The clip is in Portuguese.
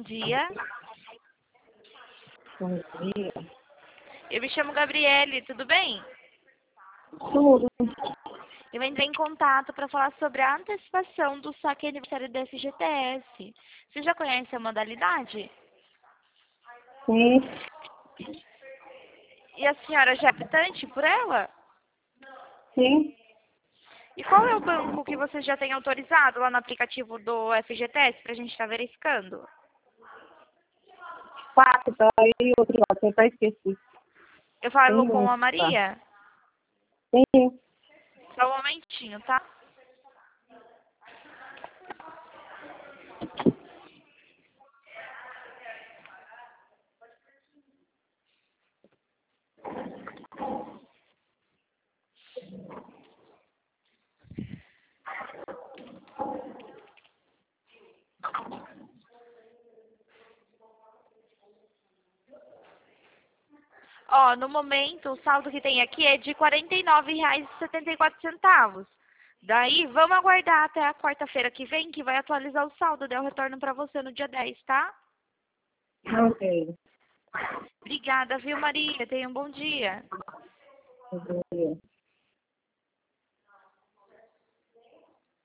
dia. Bom dia. Eu me chamo Gabriele, tudo bem? Tudo. Eu entrei em contato para falar sobre a antecipação do saque aniversário da FGTS. Você já conhece a modalidade? Sim. E a senhora já é optante por ela? Sim. E qual é o banco que você já tem autorizado lá no aplicativo do FGTS para a gente estar verificando? Quatro, tá aí, outro lado, eu até esqueci. Eu Tem falo com muito, a tá? Maria? Sim. Só um momentinho, tá? Ó, no momento, o saldo que tem aqui é de R$ 49,74. Daí, vamos aguardar até a quarta-feira que vem, que vai atualizar o saldo. Daí eu retorno para você no dia 10, tá? Ok. Obrigada, viu, Maria? Tenha um bom dia. Bom dia.